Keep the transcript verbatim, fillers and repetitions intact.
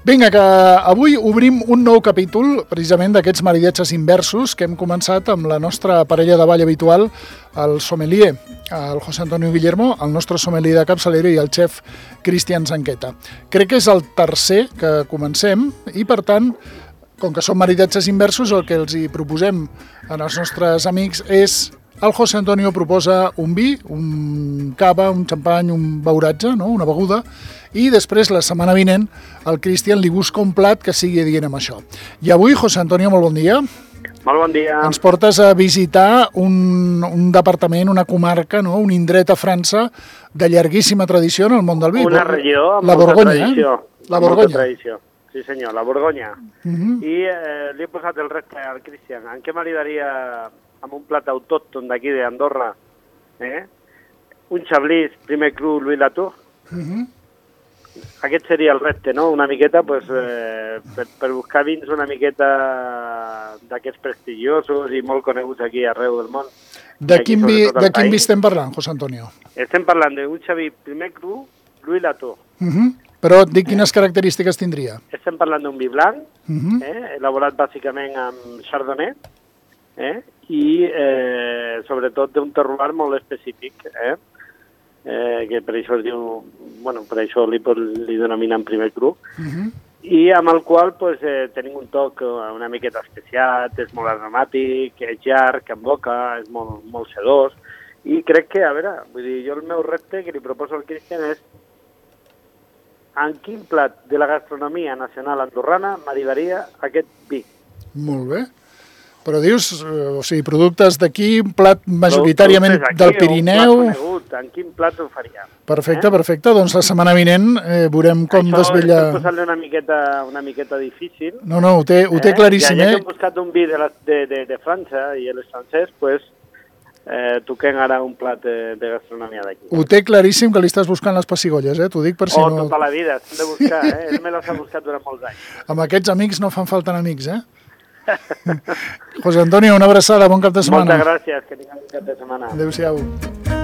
Vinga, que avui obrim un nou capítol, precisament d'aquests maridatges inversos que hem començat amb la nostra parella de ball habitual, el sommelier, el José Antonio Guillermo, el nostre sommelier de capçalera i el xef Cristian Zanqueta. Crec que és el tercer que comencem i, per tant, com que són maridatges inversos, el que els hi proposem als nostres amics és... El José Antonio proposa un vi, un cava, un xampany, un beuratge, no? Una beguda, i després, la setmana vinent, el Cristian li busca un plat que sigui adient amb això. I avui, José Antonio, molt bon dia. Molt bon dia. Ens portes a visitar un, un departament, una comarca, no? Un indret a França de llarguíssima tradició en el món del vi. Una regió amb la molta Borgonya, tradició. Eh? La Borgonya. Molta tradició. Sí, senyor, la Borgonya. Uh -huh. I eh, li he posat el repte al Cristian. En què m'agradaria amb un plat autòcton d'aquí d'Andorra? Eh? Un xablís, primer cru, Louis Latour. Uh -huh. Aquest seria el repte, no? Una miqueta, pues, eh, per, per buscar vins una miqueta d'aquests prestigiosos i molt coneguts aquí arreu del món. De quin vi, de quin vi estem parlant, José Antonio? Estem parlant d'un xablís, primer cru, Louis Latour. Uh -huh. Però et dic quines característiques tindria. Estem parlant d'un vi blanc, uh -huh. eh, elaborat bàsicament amb chardonnay, eh, i eh, sobretot d'un terroir molt específic, eh, eh, que per això es diu, bueno, per això li, li denominen primer cru, uh -huh. i amb el qual pues, eh, tenim un toc una miqueta especiat, és molt aromàtic, és llarg, en boca, és molt, molt sedós, i crec que, a veure, vull dir, jo el meu repte que li proposo al Cristian és en quin plat de la gastronomia nacional andorrana m'arribaria aquest vi. Molt bé. Però dius, o sigui, productes d'aquí, un plat majoritàriament aquí, del Pirineu... Un plat conegut, en quin plat ho faria. Perfecte, eh? perfecte. Doncs la setmana vinent eh, veurem com Això desvella... Això és posar-li una miqueta, una miqueta difícil. No, no, ho té, ho té eh? claríssim. Ja, ja eh? que hem buscat un vi de, la, de, de, de França i ell és francès, pues, eh, toquem ara un plat de, de gastronomia d'aquí. Ho té claríssim que li estàs buscant les pessigolles, eh? T'ho dic per si oh, no... tota la vida, s'han de buscar, eh? Ell me les ha buscat durant molts anys. Amb aquests amics no fan falta amics, eh? José Antonio, una abraçada, bon cap de setmana. Moltes gràcies, que tinguem un cap de setmana. Adéu-siau.